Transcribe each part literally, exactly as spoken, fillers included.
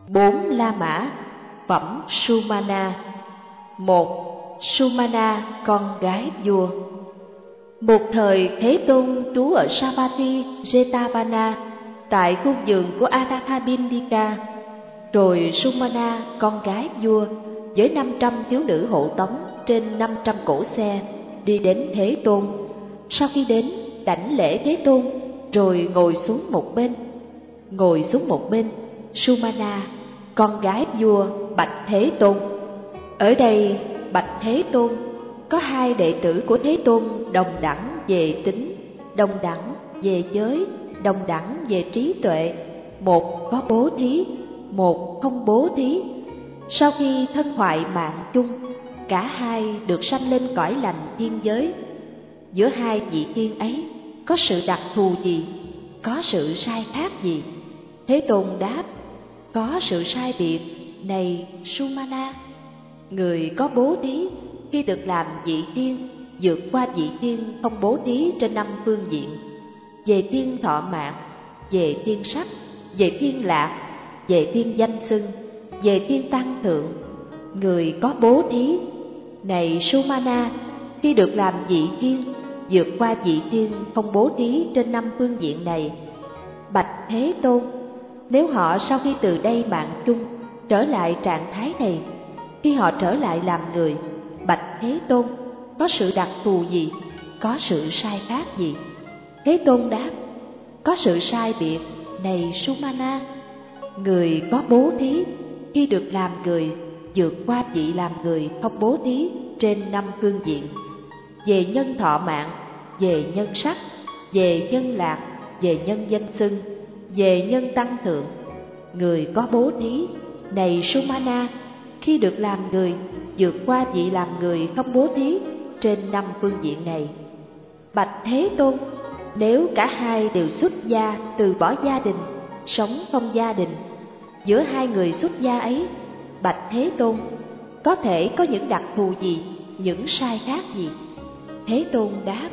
Bốn La Mã. Phẩm Sumana. Một. Sumana, con gái vua. Một thời Thế Tôn trú ở Savatthi Jetavana, tại khu vườn của Anathapindika. Rồi Sumana, con gái vua, với năm trăm thiếu nữ hộ tống trên năm trăm cỗ xe, đi đến Thế Tôn. Sau khi đến, đảnh lễ Thế Tôn, rồi ngồi xuống một bên. Ngồi xuống một bên, Sumana, con gái vua, bạch Thế Tôn: ở đây, bạch Thế Tôn, có hai đệ tử của Thế Tôn đồng đẳng về tính, đồng đẳng về giới, đồng đẳng về trí tuệ. Một có bố thí, một không bố thí. Sau khi thân hoại mạng chung, cả hai được sanh lên cõi lành thiên giới. Giữa hai vị thiên ấy có sự đặc thù gì? Có sự sai khác gì? Thế Tôn đáp: có sự sai biệt, này Sumana. Người có bố thí khi được làm vị thiên, vượt qua vị thiên không bố thí trên năm phương diện: về thiên thọ mạng, về thiên sắc, về thiên lạc, về thiên danh xưng, về thiên tăng thượng. Người có bố thí, này Sumana, khi được làm vị thiên, vượt qua vị thiên không bố thí trên năm phương diện này. Bạch Thế Tôn, nếu họ sau khi từ đây mạng chung trở lại trạng thái này, khi họ trở lại làm người, bạch Thế Tôn, có sự đặc thù gì? Có sự sai khác gì? Thế Tôn đáp: có sự sai biệt, này Sumana. Người có bố thí khi được làm người, vượt qua vị làm người không bố thí trên năm phương diện: về nhân thọ mạng, về nhân sắc, về nhân lạc, về nhân danh xưng, về nhân tăng thượng. Người có bố thí, này Sumana, khi được làm người, vượt qua vị làm người không bố thí trên năm phương diện này. Bạch Thế Tôn, nếu cả hai đều xuất gia, từ bỏ gia đình, sống không gia đình, giữa hai người xuất gia ấy, bạch Thế Tôn, có thể có những đặc thù gì, những sai khác gì? Thế Tôn đáp: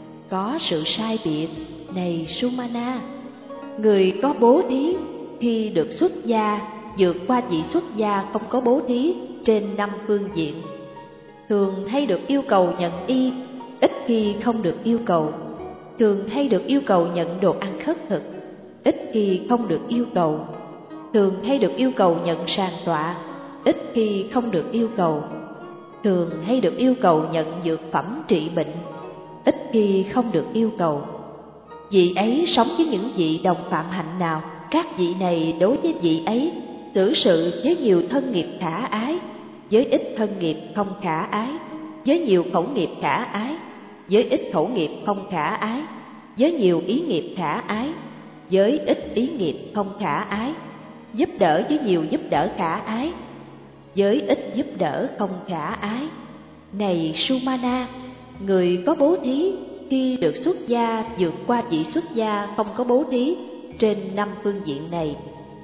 có sự sai biệt, này Sumana. Người có bố thí khi được xuất gia, vượt qua vị xuất gia không có bố thí trên năm phương diện: thường hay được yêu cầu nhận y, ít khi không được yêu cầu; thường hay được yêu cầu nhận đồ ăn khất thực, ít khi không được yêu cầu; thường hay được yêu cầu nhận sàng tọa, ít khi không được yêu cầu; thường hay được yêu cầu nhận dược phẩm trị bệnh, ít khi không được yêu cầu. Vị ấy sống với những vị đồng phạm hạnh nào, các vị này đối với vị ấy xử sự với nhiều thân nghiệp khả ái, với ít thân nghiệp không khả ái, với nhiều khẩu nghiệp khả ái, với ít khẩu nghiệp không khả ái, với nhiều ý nghiệp khả ái, với ít ý nghiệp không khả ái, giúp đỡ với nhiều giúp đỡ khả ái, với ít giúp đỡ không khả ái. Này Sumana, người có bố thí khi được xuất gia, vượt qua vị xuất gia không có bố thí trên năm phương diện này.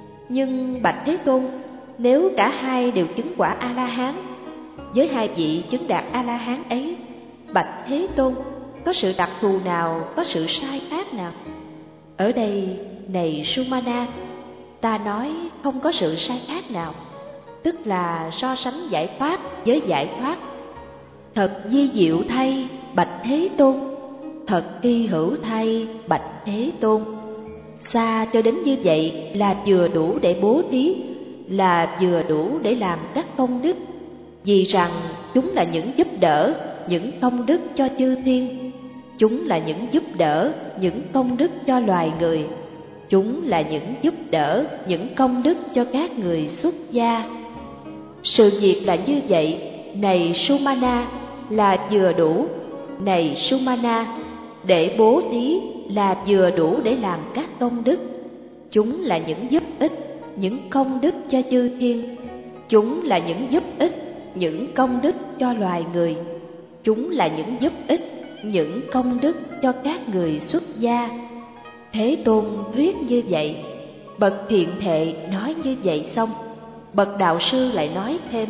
Nhưng bạch Thế Tôn, nếu cả hai đều chứng quả A-la-hán, với hai vị chứng đạt A-la-hán ấy, bạch Thế Tôn, có sự đặc thù nào, có sự sai khác nào? Ở đây, này Sumana, ta nói không có sự sai khác nào, tức là so sánh giải thoát với giải thoát. Thật vi diệu thay, bạch Thế Tôn, thật hy hữu thay, bạch Thế Tôn. Xa cho đến như vậy là vừa đủ để bố thí, là vừa đủ để làm các công đức, vì rằng chúng là những giúp đỡ, những công đức cho chư thiên. Chúng là những giúp đỡ, những công đức cho loài người. Chúng là những giúp đỡ, những công đức cho các người xuất gia. Sự việc là như vậy, này Sumana, là vừa đủ. Này Sumana, để bố thí là vừa đủ để làm các công đức. Chúng là những giúp ích, những công đức cho chư thiên. Chúng là những giúp ích, những công đức cho loài người. Chúng là những giúp ích, những công đức cho các người xuất gia. Thế Tôn thuyết như vậy, bậc thiện thệ nói như vậy xong, bậc đạo sư lại nói thêm: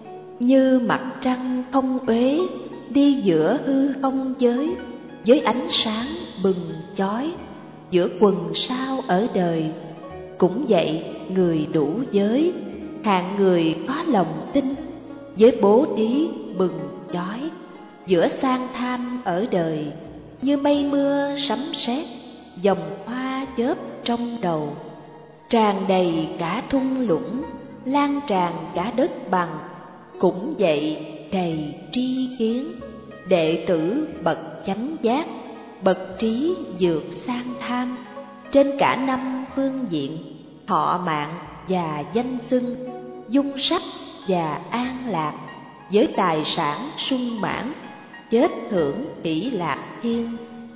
như mặt trăng không uế, đi giữa hư không giới, với ánh sáng bừng chói, giữa quần sao ở đời. Cũng vậy, người đủ giới, hạng người có lòng tin, với bố thí bừng chói, giữa sang tham ở đời, như mây mưa sấm sét, dòng hoa chớp trong đầu, tràn đầy cả thung lũng, lan tràn cả đất bằng, cũng vậy đầy tri kiến. Đệ tử bậc chánh giác, bậc trí vượt sang tham, trên cả năm phương diện, thọ mạng và danh xưng, dung sắc và an lạc, với tài sản sung mãn, chết hưởng hỷ lạc thiên.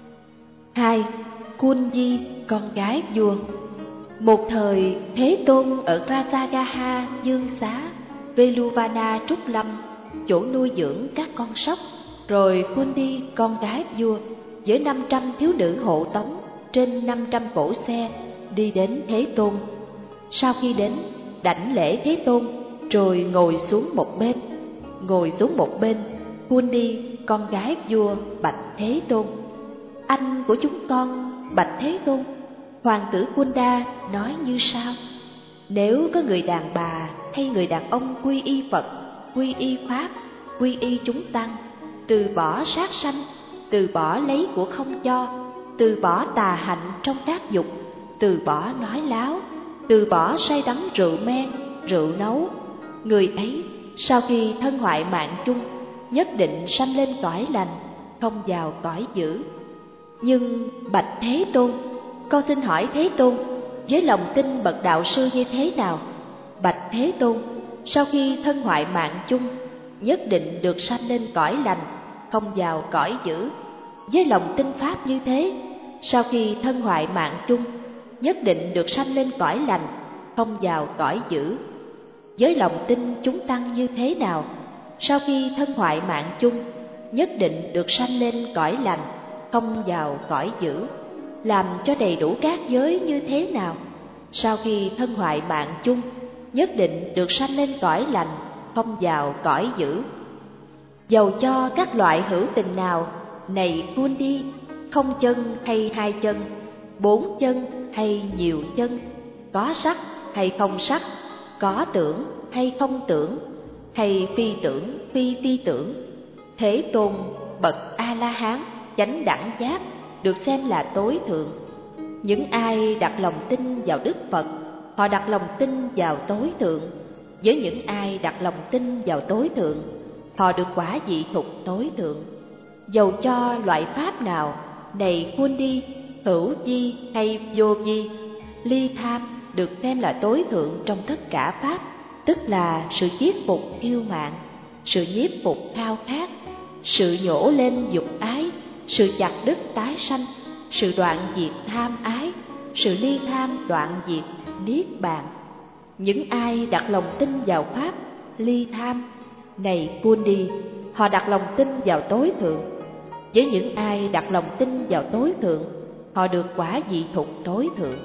Hai. Kunji, con gái vua. Một thời Thế Tôn ở Rajagaha Dương Xá, Veluvana Trúc Lâm, chỗ nuôi dưỡng các con sóc. Rồi Kunji, con gái vua, với năm trăm thiếu nữ hộ tống trên năm trăm cỗ xe đi đến Thế Tôn. Sau khi đến, đảnh lễ Thế Tôn, rồi ngồi xuống một bên. Ngồi xuống một bên, Kunji, con gái vua, bạch Thế Tôn: Anh của chúng con, bạch Thế Tôn, hoàng tử Kunda nói như sau: nếu có người đàn bà hay người đàn ông quy y Phật, quy y Pháp, quy y chúng tăng, từ bỏ sát sanh, từ bỏ lấy của không cho, từ bỏ tà hạnh trong các dục, từ bỏ nói láo, từ bỏ say đắm rượu men, rượu nấu, người ấy sau khi thân hoại mạng chung nhất định sanh lên cõi lành, không vào cõi dữ. Nhưng bạch Thế Tôn, con xin hỏi Thế Tôn, với lòng tin bậc đạo sư như thế nào? Bạch Thế Tôn, sau khi thân hoại mạng chung nhất định được sanh lên cõi lành, không vào cõi dữ. Với lòng tin pháp như thế, sau khi thân hoại mạng chung nhất định được sanh lên cõi lành, không vào cõi dữ. Với lòng tin chúng tăng như thế nào? Sau khi thân hoại mạng chung nhất định được sanh lên cõi lành, không vào cõi dữ. Làm cho đầy đủ các giới như thế nào? Sau khi thân hoại mạng chung nhất định được sanh lên cõi lành, không vào cõi dữ. Dầu cho các loại hữu tình nào, này Kundi, không chân hay hai chân, bốn chân hay nhiều chân, có sắc hay không sắc, có tưởng hay không tưởng, hay phi tưởng phi phi tưởng, Thế Tôn bậc A-la-hán chánh đẳng giác được xem là tối thượng. Những ai đặt lòng tin vào Đức Phật, họ đặt lòng tin vào tối thượng. Với những ai đặt lòng tin vào tối thượng, họ được quả vị thục tối thượng. Dầu cho loại pháp nào, này Kundi, hữu vi hay vô vi, ly tham được xem là tối thượng trong tất cả pháp, tức là sự nhiếp phục kiêu mạn, sự nhiếp phục khao khát, sự nhổ lên dục ái, sự chặt đứt tái sanh, sự đoạn diệt tham ái, sự ly tham đoạn diệt niết bàn. Những ai đặt lòng tin vào pháp ly tham, này Kundi, họ đặt lòng tin vào tối thượng. Với những ai đặt lòng tin vào tối thượng, họ được quả vị thục tối thượng.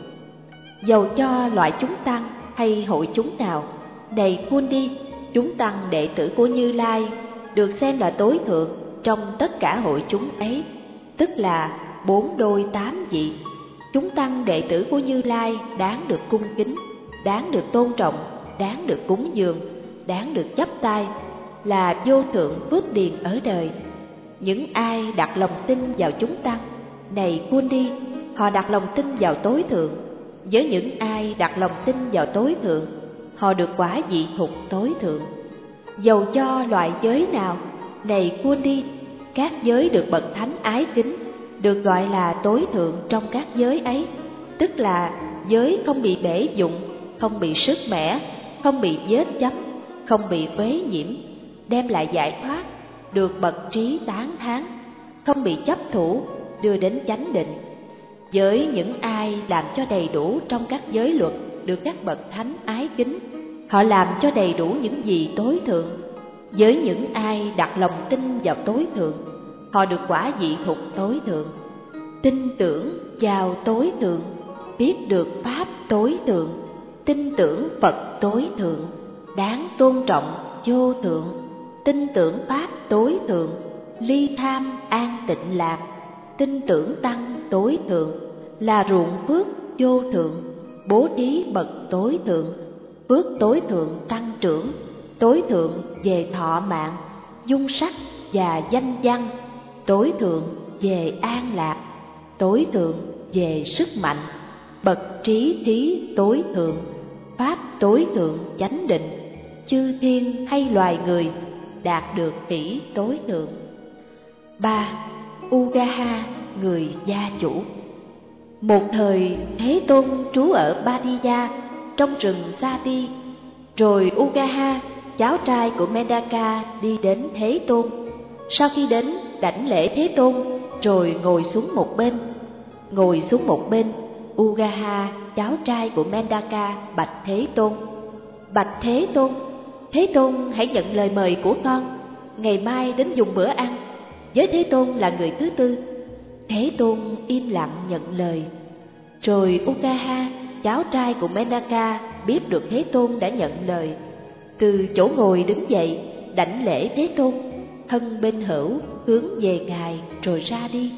Dầu cho loại chúng tăng hay hội chúng nào, này Kundi, chúng tăng đệ tử của Như Lai được xem là tối thượng trong tất cả hội chúng ấy, tức là bốn đôi tám vị. Chúng tăng đệ tử của Như Lai đáng được cung kính, đáng được tôn trọng, đáng được cúng dường, đáng được chắp tay, là vô thượng phước điền ở đời. Những ai đặt lòng tin vào chúng tăng, này Kundi, họ đặt lòng tin vào tối thượng. Với những ai đặt lòng tin vào tối thượng, họ được quả vị thục tối thượng. Dầu cho loại giới nào, này Kundi, các giới được bậc thánh ái kính, được gọi là tối thượng trong các giới ấy, tức là giới không bị bể dụng, không bị sứt mẻ, không bị vết chấm, không bị uế nhiễm, đem lại giải thoát, được bậc trí tán thán, không bị chấp thủ, đưa đến chánh định. Với những ai làm cho đầy đủ trong các giới luật được các bậc thánh ái kính, họ làm cho đầy đủ những gì tối thượng. Với những ai đặt lòng tin vào tối thượng, họ được quả vị thục tối thượng. Tin tưởng vào tối thượng, biết được pháp tối thượng, tin tưởng Phật tối thượng, đáng tôn trọng vô thượng, tin tưởng pháp tối thượng, ly tham an tịnh lạc, tin tưởng tăng tối thượng, là ruộng phước vô thượng, bố thí bậc tối thượng, phước tối thượng tăng trưởng, tối thượng về thọ mạng, dung sắc và danh văn, tối thượng về an lạc, tối thượng về sức mạnh, bậc trí thí tối thượng, pháp tối thượng chánh định, chư thiên hay loài người đạt được hỷ tối thượng. Ba. Ugaha, người gia chủ. Một thời Thế Tôn trú ở Badiya trong rừng Sati, rồi Ugaha, cháu trai của Mendaka, đi đến Thế Tôn. Sau khi đến, đảnh lễ Thế Tôn rồi ngồi xuống một bên. Ngồi xuống một bên, Ugaha, cháu trai của Mendaka, bạch Thế Tôn: Bạch Thế Tôn, Thế Tôn hãy nhận lời mời của con, ngày mai đến dùng bữa ăn. Với Thế Tôn là người thứ tư. Thế Tôn im lặng nhận lời. Rồi Ugaha, cháu trai của Mendaka, biết được Thế Tôn đã nhận lời, từ chỗ ngồi đứng dậy, đảnh lễ Thế Tôn, thân bên hữu hướng về Ngài rồi ra đi.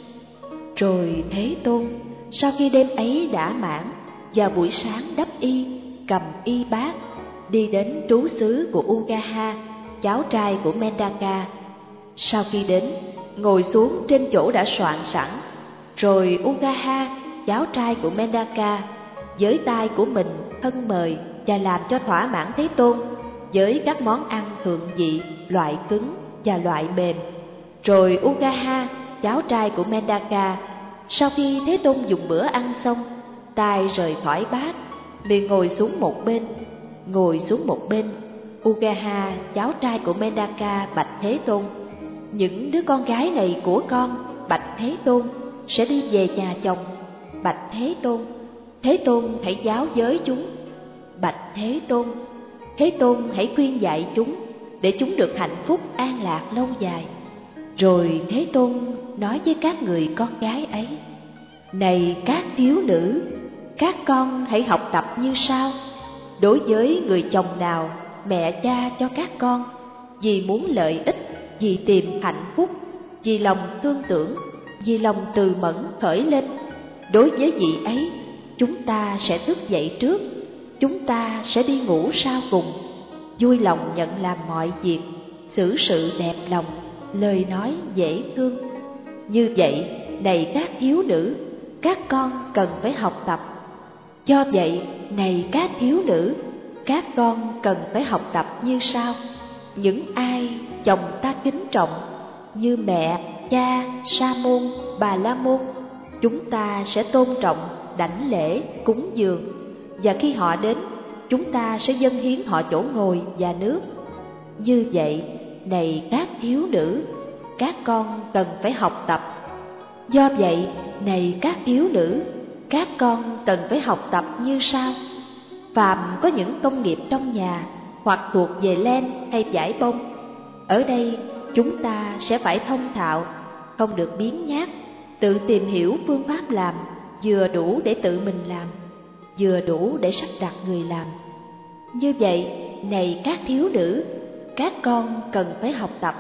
Rồi Thế Tôn, sau khi đêm ấy đã mãn, vào buổi sáng đắp y, cầm y bát, đi đến trú xứ của Ugaha, cháu trai của Mendaka. Sau khi đến, ngồi xuống trên chỗ đã soạn sẵn. Rồi Ugaha, cháu trai của Mendaka, với tay của mình thân mời và làm cho thỏa mãn Thế Tôn với các món ăn thượng vị, loại cứng và loại mềm. Rồi Ugaha, cháu trai của Mendaka, sau khi Thế Tôn dùng bữa ăn xong, tay rời khỏi bát, liền ngồi xuống một bên. Ngồi xuống một bên, Ugaha, cháu trai của Mendaka, bạch Thế Tôn: Những đứa con gái này của con, bạch Thế Tôn, sẽ đi về nhà chồng. Bạch Thế Tôn, Thế Tôn hãy giáo giới chúng. Bạch Thế Tôn, Thế Tôn hãy khuyên dạy chúng, để chúng được hạnh phúc an lạc lâu dài. Rồi Thế Tôn nói với các người con gái ấy: Này các thiếu nữ, các con hãy học tập như sau. Đối với người chồng nào mẹ cha cho các con, vì muốn lợi ích, vì tìm hạnh phúc, vì lòng thương tưởng, vì lòng từ mẫn khởi lên, đối với vị ấy, chúng ta sẽ thức dậy trước, chúng ta sẽ đi ngủ sau cùng, vui lòng nhận làm mọi việc, xử sự đẹp lòng, lời nói dễ thương. Như vậy, này các thiếu nữ, các con cần phải học tập. Do vậy, này các thiếu nữ, các con cần phải học tập như sau. Những ai chồng ta kính trọng, như mẹ, cha, sa môn, bà la môn, chúng ta sẽ tôn trọng, đảnh lễ, cúng dường. Và khi họ đến, chúng ta sẽ dâng hiến họ chỗ ngồi và nước. Như vậy, này các thiếu nữ, các con cần phải học tập. Do vậy, này các thiếu nữ, các con cần phải học tập như sau. Phàm có những công nghiệp trong nhà, hoặc thuộc về len hay vải bông, ở đây chúng ta sẽ phải thông thạo, không được biếng nhác, tự tìm hiểu phương pháp làm, vừa đủ để tự mình làm, vừa đủ để sắp đặt người làm. Như vậy, này các thiếu nữ, các con cần phải học tập.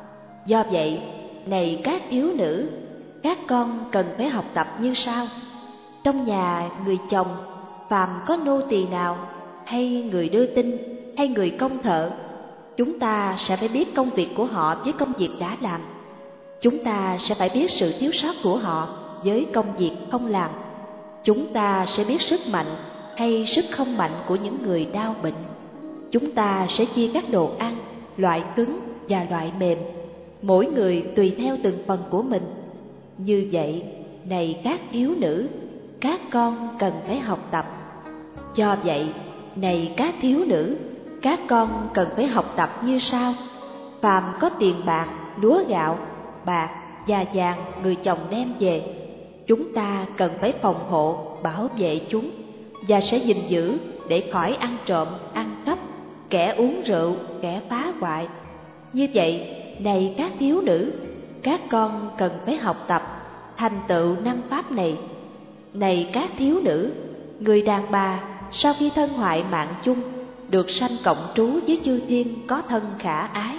Do vậy, này các thiếu nữ, các con cần phải học tập như sau. Trong nhà người chồng, phàm có nô tỳ nào, hay người đưa tin, hay người công thợ, chúng ta sẽ phải biết công việc của họ với công việc đã làm. Chúng ta sẽ phải biết sự thiếu sót của họ với công việc không làm. Chúng ta sẽ biết sức mạnh hay sức không mạnh của những người đau bệnh. Chúng ta sẽ chia các đồ ăn, loại cứng và loại mềm, mỗi người tùy theo từng phần của mình. Như vậy, này các thiếu nữ, các con cần phải học tập. Do vậy, này các thiếu nữ, các con cần phải học tập như sau. Phàm có tiền bạc, lúa gạo, bạc và vàng người chồng đem về, chúng ta cần phải phòng hộ, bảo vệ chúng, và sẽ gìn giữ để khỏi ăn trộm, ăn cắp, kẻ uống rượu, kẻ phá hoại. Như vậy, này các thiếu nữ, các con cần phải học tập, thành tựu năm pháp này. Này các thiếu nữ, người đàn bà sau khi thân hoại mạng chung, được sanh cộng trú với chư thiên có thân khả ái.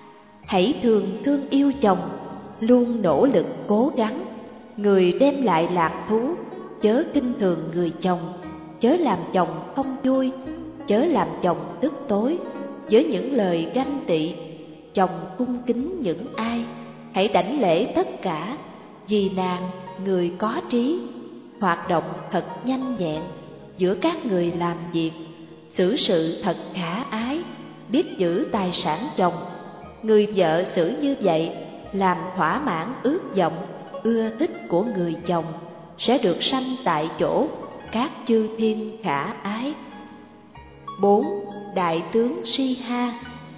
Hãy thường thương yêu chồng, luôn nỗ lực cố gắng. Người đem lại lạc thú, chớ kinh thường người chồng, chớ làm chồng không vui, chớ làm chồng tức tối với những lời ganh tị. Chồng cung kính những ai, hãy đảnh lễ tất cả, vì nàng người có trí, hoạt động thật nhanh nhẹn giữa các người làm việc, xử sự thật khả ái, biết giữ tài sản chồng. Người vợ xử như vậy làm thỏa mãn ước vọng, ưa thích của người chồng, sẽ được sanh tại chỗ các chư thiên khả ái. Bốn. Đại tướng Si-ha.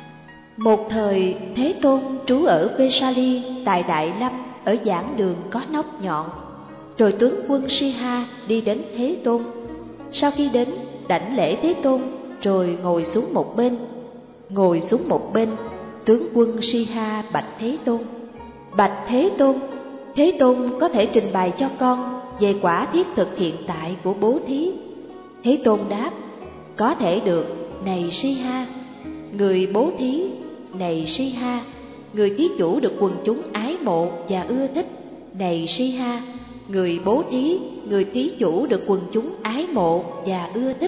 Một thời Thế Tôn trú ở Vesali tại Đại Lâm ở giảng đường có nóc nhọn. Rồi tướng quân Si-ha đi đến Thế Tôn. Sau khi đến, đảnh lễ Thế Tôn rồi ngồi xuống một bên. Ngồi xuống một bên, tướng quân Si-ha bạch Thế Tôn: Bạch Thế Tôn, Thế Tôn có thể trình bày cho con về quả thiết thực hiện tại của bố thí? Thế Tôn đáp: Có thể được, này Si-ha. Người bố thí, này Si-ha, người thí chủ được quần chúng ái mộ và ưa thích. Này Si-ha, người bố thí, người thí chủ được quần chúng ái mộ và ưa thích.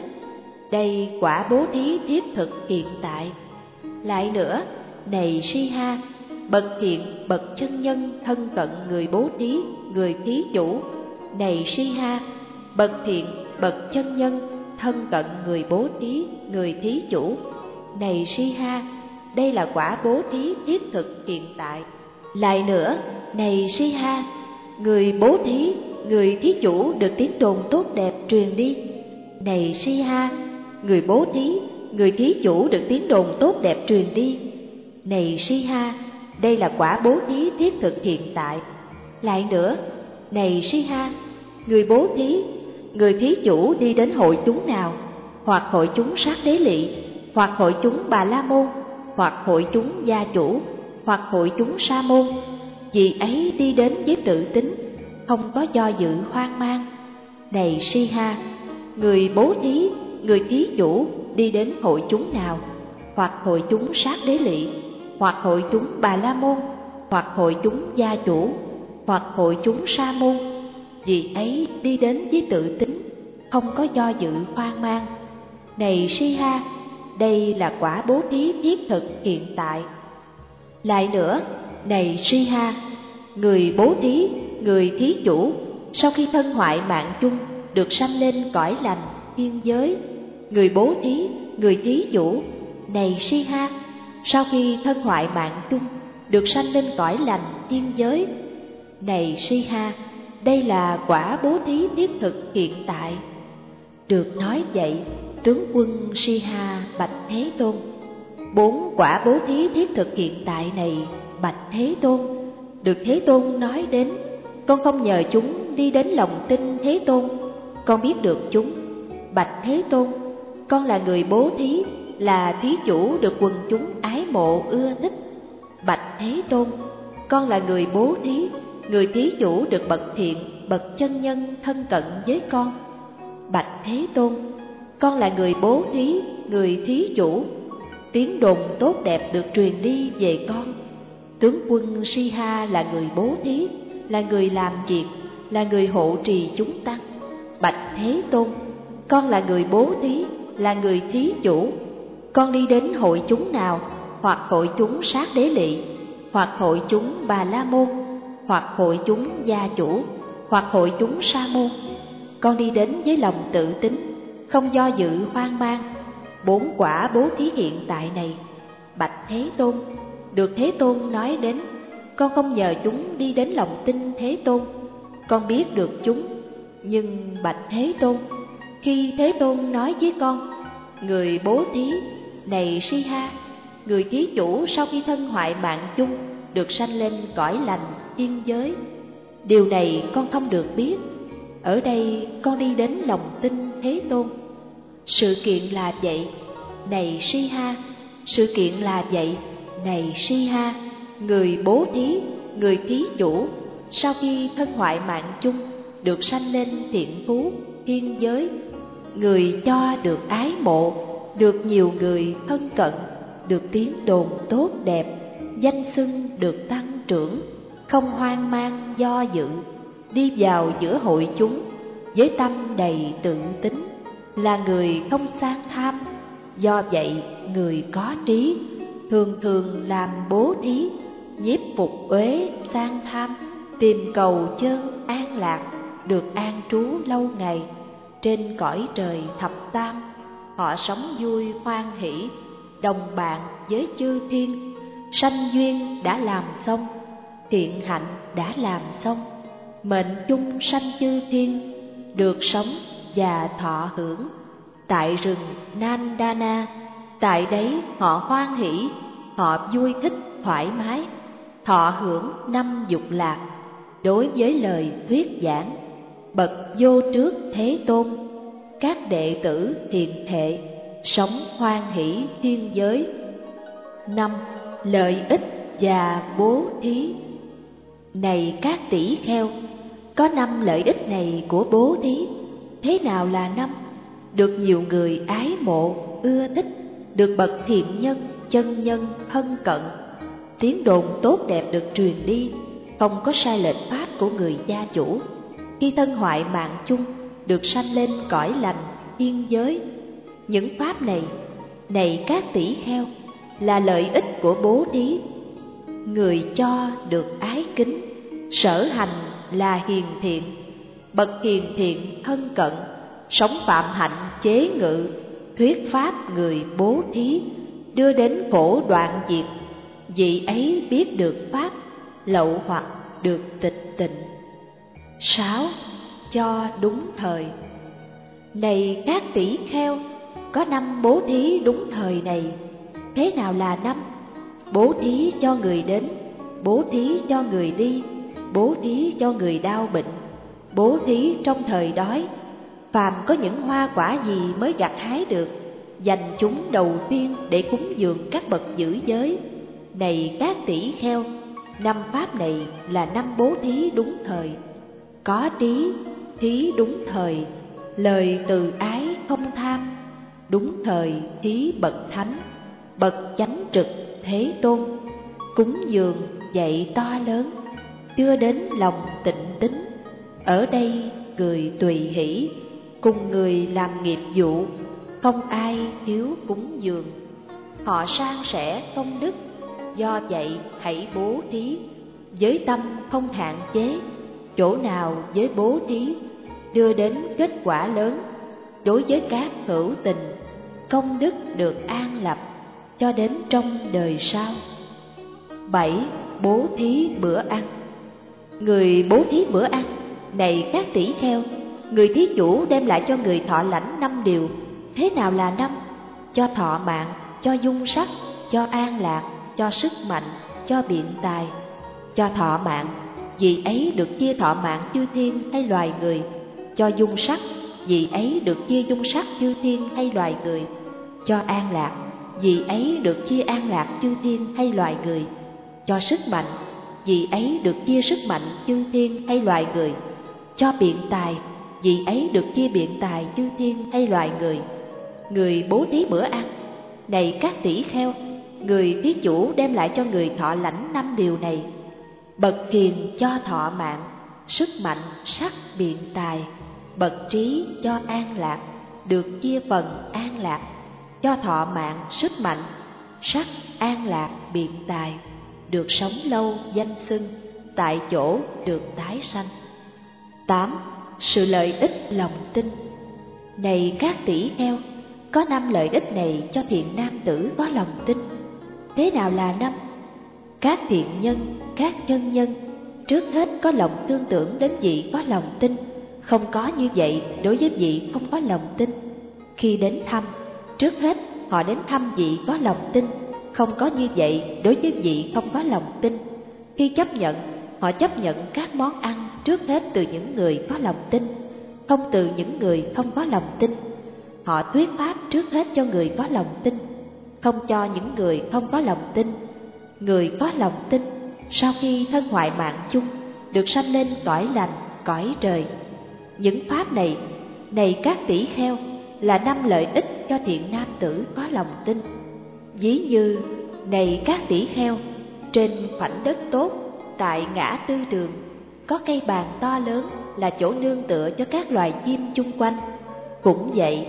Đây quả bố thí thiết thực hiện tại. Lại nữa, này Si-ha, bậc thiện, bậc chân nhân thân cận người bố thí, người thí chủ. Này Si-ha, bậc thiện, bậc chân nhân thân cận người bố thí, người thí chủ. Này Si-ha, đây là quả bố thí thiết thực hiện tại. Lại nữa, này Si-ha, người bố thí, người thí chủ được tiếng đồn tốt đẹp truyền đi. Này Si-ha, người bố thí, người thí chủ được tiếng đồn tốt đẹp truyền đi. Này Si-ha, đây là quả bố thí thiết thực hiện tại. Lại nữa, này Si-ha, người bố thí, người thí chủ đi đến hội chúng nào, hoặc hội chúng Sát Đế Lị, hoặc hội chúng Bà La Môn, hoặc hội chúng Gia Chủ, hoặc hội chúng Sa Môn, vì ấy đi đến với tự tính, không có do dự hoang mang. Này Si-ha, người bố thí, người thí chủ đi đến hội chúng nào, hoặc hội chúng Sát Đế Lị, hoặc hội chúng Bà La Môn, hoặc hội chúng Gia Chủ, hoặc hội chúng Sa Môn, vì ấy đi đến với tự tính, không có do dự hoang mang. Này Si-ha, đây là quả bố thí thiết thực hiện tại. Lại nữa, này Si-ha, người bố thí, người thí chủ sau khi thân hoại mạng chung được sanh lên cõi lành thiên giới. Người bố thí, người thí chủ, này Si-ha, sau khi thân hoại mạng chung được sanh lên cõi lành thiên giới. Này Si-ha, đây là quả bố thí thiết thực hiện tại. Được nói vậy, tướng quân Si-ha bạch Thế Tôn: Bốn quả bố thí thiết thực hiện tại này, bạch Thế Tôn, được Thế Tôn nói đến, con không nhờ chúng đi đến lòng tin Thế Tôn, con biết được chúng. Bạch Thế Tôn, con là người bố thí, là thí chủ được quần chúng ái mộ ưa thích. Bạch Thế Tôn, con là người bố thí, người thí chủ được bậc thiện, bậc chân nhân thân cận với con. Bạch Thế Tôn, con là người bố thí, người thí chủ, tiếng đồn tốt đẹp được truyền đi về con. Tướng quân Si-ha là người bố thí, là người làm việc, là người hộ trì chúng tăng. Bạch Thế Tôn, con là người bố thí, là người thí chủ, con đi đến hội chúng nào, hoặc hội chúng Sát Đế Lị, hoặc hội chúng Bà La Môn, hoặc hội chúng Gia Chủ, hoặc hội chúng Sa Môn, con đi đến với lòng tự tính, không do dự hoang mang. Bốn quả bố thí hiện tại này, bạch Thế Tôn, được Thế Tôn nói đến, con không nhờ chúng đi đến lòng tin Thế Tôn, con biết được chúng. Nhưng bạch Thế Tôn, khi Thế Tôn nói với con: Người bố thí, này Si-ha, người thí chủ sau khi thân hoại mạng chung được sanh lên cõi lành thiên giới, điều này con không được biết. Ở đây con đi đến lòng tin Thế Tôn. Sự kiện là vậy, này Si-ha, sự kiện là vậy, này Si-ha, người bố thí, người thí chủ sau khi thân hoại mạng chung được sanh lên thiện phú thiên giới, người cho được ái mộ, được nhiều người thân cận, được tiếng đồn tốt đẹp, danh xưng được tăng trưởng, không hoang mang do dự, đi vào giữa hội chúng với tâm đầy tự tính, là người không sang tham. Do vậy người có trí thường thường làm bố thí, nhiếp phục uế sang tham, tìm cầu chân an lạc, được an trú lâu ngày trên cõi trời thập tam. Họ sống vui hoan hỷ, đồng bạn với chư thiên. Sanh duyên đã làm xong, thiện hạnh đã làm xong, mệnh chung sanh chư thiên, được sống và thọ hưởng tại rừng Nandana. Tại đấy họ hoan hỷ, họ vui thích thoải mái, thọ hưởng năm dục lạc. Đối với lời thuyết giảng bậc vô trước Thế Tôn, các đệ tử hiền thệ sống hoan hỷ thiên giới. Năm. Lợi ích và bố thí. Này các tỷ kheo, có năm lợi ích này của bố thí. Thế nào là năm? Được nhiều người ái mộ, ưa thích, được bậc thiện nhân, chân nhân thân cận, tiếng đồn tốt đẹp được truyền đi, không có sai lệch pháp của người gia chủ. Khi thân hoại mạng chung, được sanh lên cõi lành thiên giới. Những pháp này, này các tỷ kheo, là lợi ích của bố thí. Người cho được ái kính, sở hành là hiền thiện, bậc hiền thiện thân cận, sống phạm hạnh chế ngự, thuyết pháp người bố thí, đưa đến khổ đoạn diệt. Vị ấy biết được pháp, lậu hoặc được tịch tịnh. Sáu. Cho đúng thời. Này các tỷ kheo, có năm bố thí đúng thời này. Thế nào là năm? Bố thí cho người đến, bố thí cho người đi, bố thí cho người đau bệnh, bố thí trong thời đói. Phàm có những hoa quả gì mới gặt hái được, dành chúng đầu tiên để cúng dường các bậc giữ giới. Này các tỷ kheo, năm pháp này là năm bố thí đúng thời. Có trí, thí đúng thời, lời từ ái không tham, đúng thời thí bậc thánh, bậc chánh trực Thế Tôn. Cúng dường dạy to lớn, đưa đến lòng tịnh tín. Ở đây người tùy hỷ, cùng người làm nghiệp vụ, không ai thiếu cúng dường. Họ san sẻ công đức, do vậy hãy bố thí, với tâm không hạn chế. Chỗ nào với bố thí đưa đến kết quả lớn, đối với các hữu tình, công đức được an lập cho đến trong đời sau. Bảy. Bố thí bữa ăn. Người bố thí bữa ăn. Này các tỷ kheo, người thí chủ đem lại cho người thọ lãnh năm điều. Thế nào là năm? Cho thọ mạng, cho dung sắc, cho an lạc, cho sức mạnh, cho biện tài. Cho thọ mạng, vì ấy được chia thọ mạng chư thiên hay loài người. Cho dung sắc, vì ấy được chia dung sắc chư thiên hay loài người. Cho an lạc, vì ấy được chia an lạc chư thiên hay loài người. Cho sức mạnh, vì ấy được chia sức mạnh chư thiên hay loài người. Cho biện tài, vì ấy được chia biện tài chư thiên hay loài người. Người bố thí bữa ăn. Này các tỷ kheo, người thí chủ đem lại cho người thọ lãnh năm điều này. Bậc hiền cho thọ mạng, sức mạnh, sắc, biện tài. Bậc trí cho an lạc, được chia phần an lạc. Cho thọ mạng, sức mạnh, sắc, an lạc, biện tài, được sống lâu danh xưng, tại chỗ được tái sanh. Tám. Sự lợi ích lòng tin. Này các tỷ kheo, có năm lợi ích này cho thiện nam tử có lòng tin. Thế nào là năm? Các thiện nhân, các chân nhân trước hết có lòng tương tưởng đến vị có lòng tin, không có như vậy đối với vị không có lòng tin. Khi đến thăm, trước hết họ đến thăm vị có lòng tin, không có như vậy đối với vị không có lòng tin. Khi chấp nhận, họ chấp nhận các món ăn trước hết từ những người có lòng tin, không từ những người không có lòng tin. Họ thuyết pháp trước hết cho người có lòng tin, không cho những người không có lòng tin. Người có lòng tin sau khi thân hoại mạng chung, được sanh lên cõi lành, cõi trời. Những pháp này, này các tỷ kheo, là năm lợi ích cho thiện nam tử có lòng tin. Ví như, này các tỷ kheo, trên khoảnh đất tốt, tại ngã tư đường, có cây bàn to lớn là chỗ nương tựa cho các loài chim chung quanh. Cũng vậy,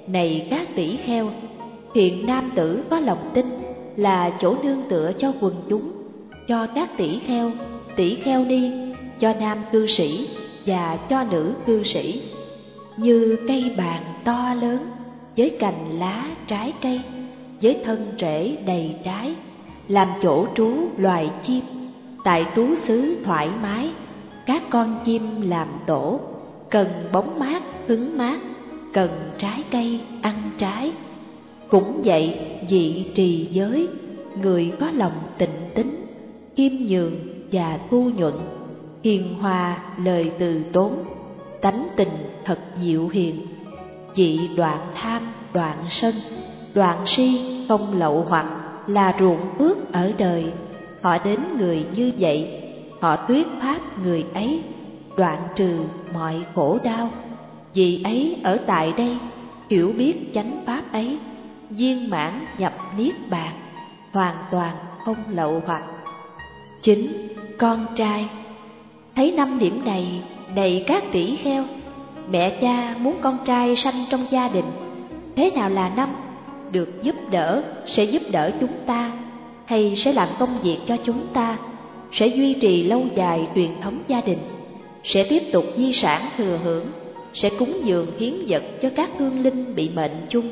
này các tỷ kheo, hiện nam tử có lòng tin là chỗ nương tựa cho quần chúng, cho các tỷ kheo, tỷ kheo ni, cho nam cư sĩ và cho nữ cư sĩ, như cây bàng to lớn với cành lá trái cây, với thân rễ đầy trái, làm chỗ trú loài chim. Tại tú xứ thoải mái, các con chim làm tổ, cần bóng mát hứng mát, cần trái cây ăn trái. Cũng vậy, vị trì giới, người có lòng tịnh tín, khiêm nhường và thu nhuận, hiền hòa lời từ tốn, tánh tình thật dịu hiền. Vị đoạn tham, đoạn sân, đoạn si, không lậu hoặc, là ruộng phước ở đời. Họ đến người như vậy, họ thuyết pháp người ấy, đoạn trừ mọi khổ đau. Vị ấy ở tại đây, hiểu biết chánh pháp ấy, viên mãn nhập niết bàn, hoàn toàn không lậu hoặc. Chính con trai. Thấy năm điểm này, này các tỷ kheo, mẹ cha muốn con trai sanh trong gia đình. Thế nào là năm? Được giúp đỡ, sẽ giúp đỡ chúng ta, hay sẽ làm công việc cho chúng ta, sẽ duy trì lâu dài truyền thống gia đình, sẽ tiếp tục di sản thừa hưởng, sẽ cúng dường hiến vật cho các hương linh bị mệnh chung.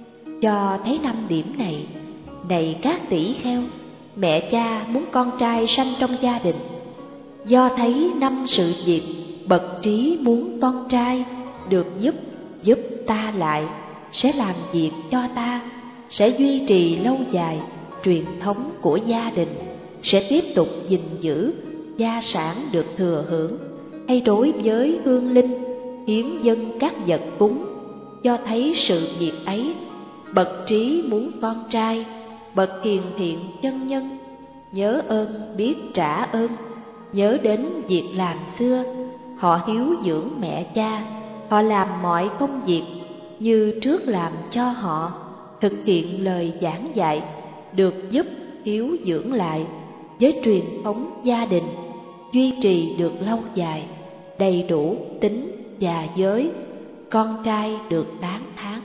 Do thấy năm điểm này, này các tỷ kheo, mẹ cha muốn con trai sanh trong gia đình. Do thấy năm sự việc, bậc trí muốn con trai được giúp, giúp ta lại, sẽ làm việc cho ta, sẽ duy trì lâu dài truyền thống của gia đình, sẽ tiếp tục gìn giữ gia sản được thừa hưởng, hay đối với hương linh hiến dâng các vật cúng. Do thấy sự việc ấy, bậc trí muốn con trai, bậc hiền thiện chân nhân, nhớ ơn biết trả ơn, nhớ đến việc làm xưa, họ hiếu dưỡng mẹ cha, họ làm mọi công việc như trước làm cho họ, thực hiện lời giảng dạy, được giúp hiếu dưỡng lại với truyền thống gia đình, duy trì được lâu dài, đầy đủ tính và giới, con trai được tán thán.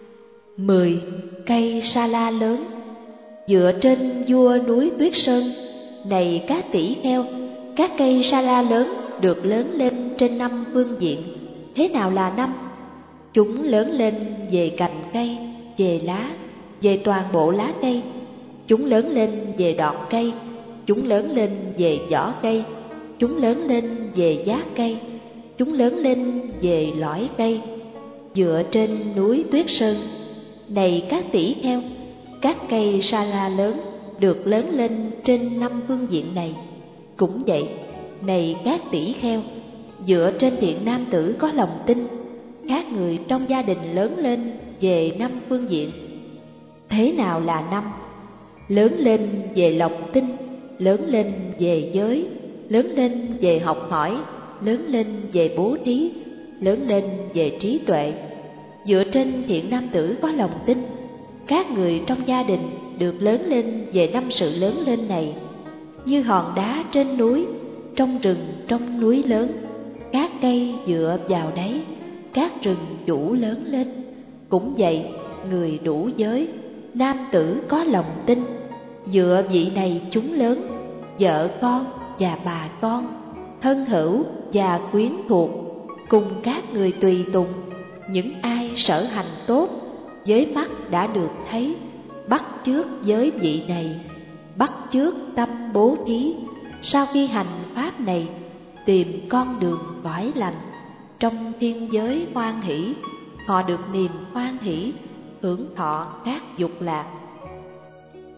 Mười. Cây sa la lớn. Dựa trên vua núi Tuyết Sơn, này các tỷ kheo, các cây sa la lớn được lớn lên trên năm phương diện. Thế nào là năm? Chúng lớn lên về cành cây, về lá, về toàn bộ lá cây. Chúng lớn lên về đọt cây, chúng lớn lên về vỏ cây, chúng lớn lên về giác cây, chúng lớn lên về lõi cây. Dựa trên núi Tuyết Sơn, này các tỷ kheo, các cây sa la lớn được lớn lên trên năm phương diện này. Cũng vậy, này các tỷ kheo, dựa trên thiện nam tử có lòng tin, các người trong gia đình lớn lên về năm phương diện. Thế nào là năm? Lớn lên về lòng tin, lớn lên về giới, lớn lên về học hỏi, lớn lên về bố thí, lớn lên về trí tuệ. Dựa trên thiện nam tử có lòng tin, các người trong gia đình được lớn lên về năm sự lớn lên này. Như hòn đá trên núi, trong rừng trong núi lớn, các cây dựa vào đấy, các rừng chủ lớn lên. Cũng vậy, người đủ giới, nam tử có lòng tin, dựa vị này chúng lớn, vợ con và bà con, thân hữu và quyến thuộc, cùng các người tùy tùng, những ai sở hành tốt, với mắt đã được thấy, bắt chước giới vị này, bắt chước tâm bố thí. Sau khi hành pháp này, tìm con đường cõi lành, trong thiên giới hoan hỷ, họ được niềm hoan hỷ, hưởng thọ các dục lạc.